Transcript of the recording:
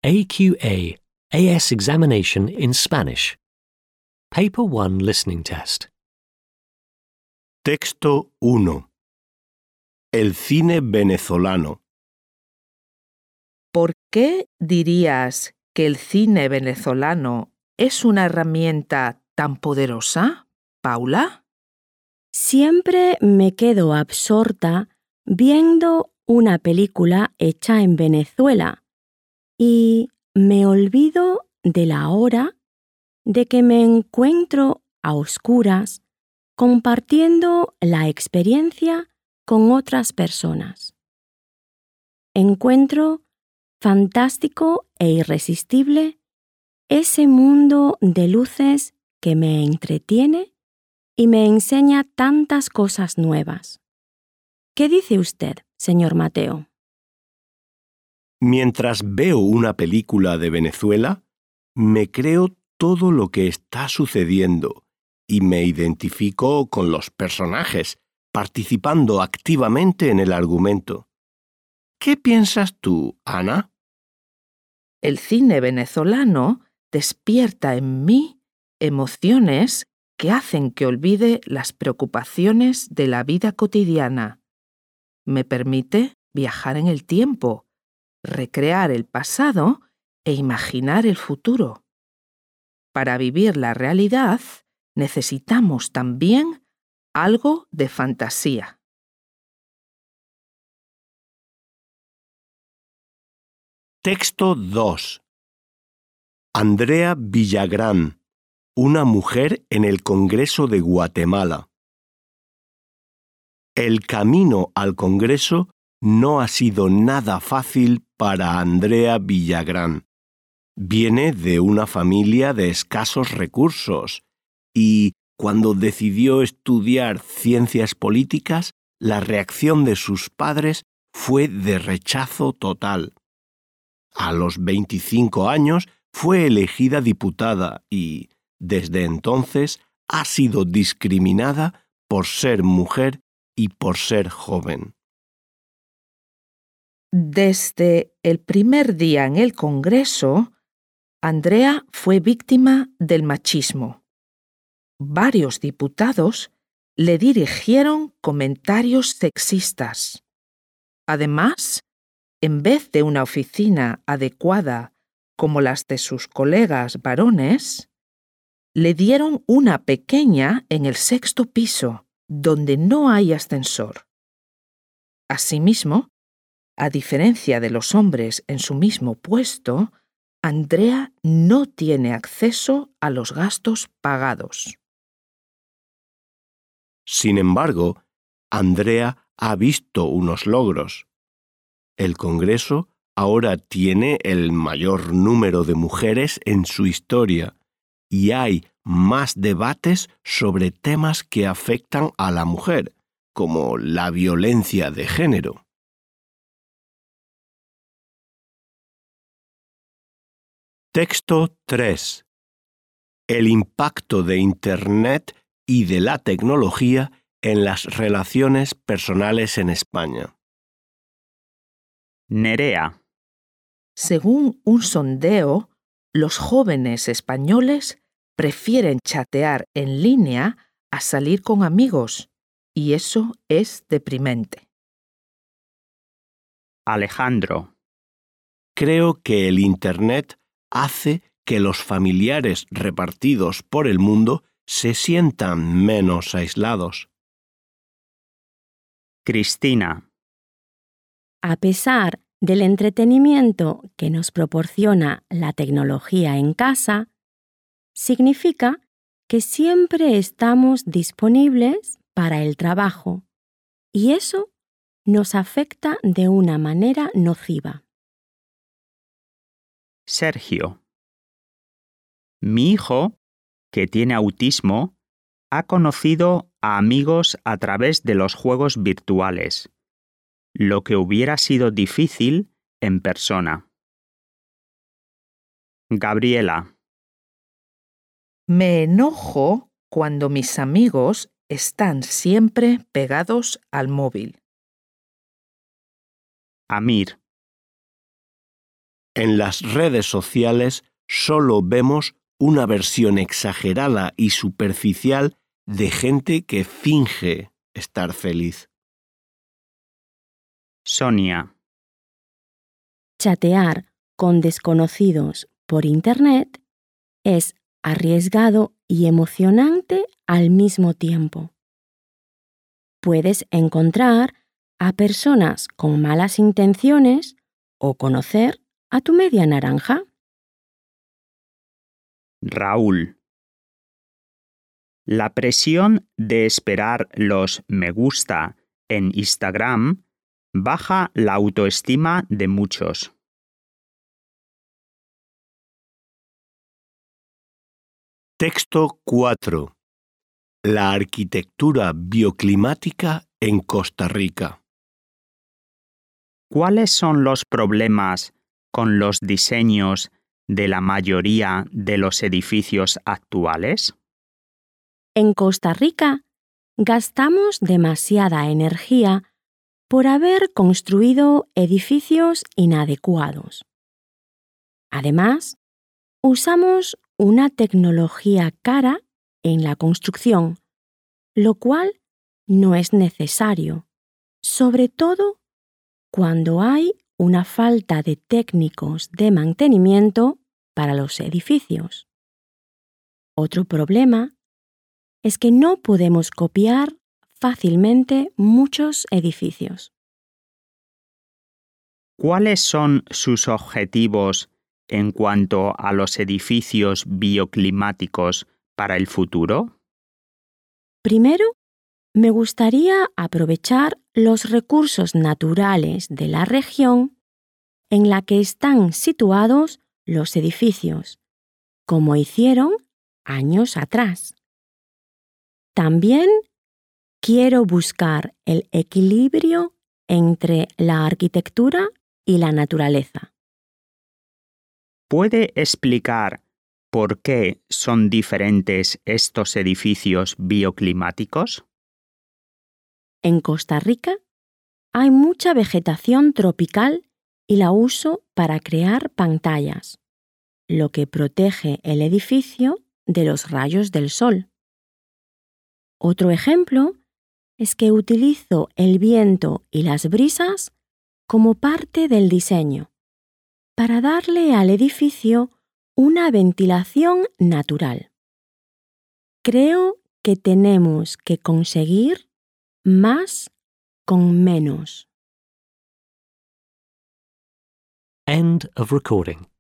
AQA AS Examination in Spanish. Paper 1 Listening Test. Texto 1. El cine venezolano. ¿Por qué dirías que el cine venezolano es una herramienta tan poderosa, Paula? Siempre me quedo absorta viendo una película hecha en Venezuela y me olvido de la hora de que me encuentro a oscuras compartiendo la experiencia con otras personas. Encuentro fantástico e irresistible ese mundo de luces que me entretiene y me enseña tantas cosas nuevas. ¿Qué dice usted, señor Mateo? Mientras veo una película de Venezuela, me creo todo lo que está sucediendo y me identifico con los personajes, participando activamente en el argumento. ¿Qué piensas tú, Ana? El cine venezolano despierta en mí emociones que hacen que olvide las preocupaciones de la vida cotidiana. Me permite viajar en el tiempo, recrear el pasado e imaginar el futuro. Para vivir la realidad necesitamos también algo de fantasía. Texto 2. Andrea Villagrán, una mujer en el Congreso de Guatemala. El camino al Congreso no ha sido nada fácil para Andrea Villagrán. Viene de una familia de escasos recursos y, cuando decidió estudiar ciencias políticas, la reacción de sus padres fue de rechazo total. A los 25 años fue elegida diputada y, desde entonces, ha sido discriminada por ser mujer y por ser joven. Desde el primer día en el Congreso, Andrea fue víctima del machismo. Varios diputados le dirigieron comentarios sexistas. Además, en vez de una oficina adecuada como las de sus colegas varones, le dieron una pequeña en el 6º piso, donde no hay ascensor. Asimismo, a diferencia de los hombres en su mismo puesto, Andrea no tiene acceso a los gastos pagados. Sin embargo, Andrea ha visto unos logros. El Congreso ahora tiene el mayor número de mujeres en su historia y hay más debates sobre temas que afectan a la mujer, como la violencia de género. Texto 3. El impacto de Internet y de la tecnología en las relaciones personales en España. Nerea. Según un sondeo, los jóvenes españoles prefieren chatear en línea a salir con amigos, y eso es deprimente. Alejandro. Creo que el Internet hace que los familiares repartidos por el mundo se sientan menos aislados. Cristina. A pesar del entretenimiento que nos proporciona la tecnología en casa, significa que siempre estamos disponibles para el trabajo y eso nos afecta de una manera nociva. Sergio. Mi hijo, que tiene autismo, ha conocido a amigos a través de los juegos virtuales, lo que hubiera sido difícil en persona. Gabriela. Me enojo cuando mis amigos están siempre pegados al móvil. Amir. En las redes sociales solo vemos una versión exagerada y superficial de gente que finge estar feliz. Sonia, Chatear con desconocidos por Internet es arriesgado y emocionante al mismo tiempo. Puedes encontrar a personas con malas intenciones o conocer a tu media naranja. Raúl. La presión de esperar los me gusta en Instagram baja la autoestima de muchos. Texto 4. La arquitectura bioclimática en Costa Rica. ¿Cuáles son los problemas con los diseños de la mayoría de los edificios actuales? En Costa Rica gastamos demasiada energía por haber construido edificios inadecuados. Además, usamos una tecnología cara en la construcción, lo cual no es necesario, sobre todo cuando hay una falta de técnicos de mantenimiento para los edificios. Otro problema es que no podemos copiar fácilmente muchos edificios. ¿Cuáles son sus objetivos en cuanto a los edificios bioclimáticos para el futuro? Primero, me gustaría aprovechar los recursos naturales de la región en la que están situados los edificios, como hicieron años atrás. También quiero buscar el equilibrio entre la arquitectura y la naturaleza. ¿Puede explicar por qué son diferentes estos edificios bioclimáticos? En Costa Rica hay mucha vegetación tropical y la uso para crear pantallas, lo que protege el edificio de los rayos del sol. Otro ejemplo es que utilizo el viento y las brisas como parte del diseño, para darle al edificio una ventilación natural. Creo que tenemos que conseguir más con menos. End of recording.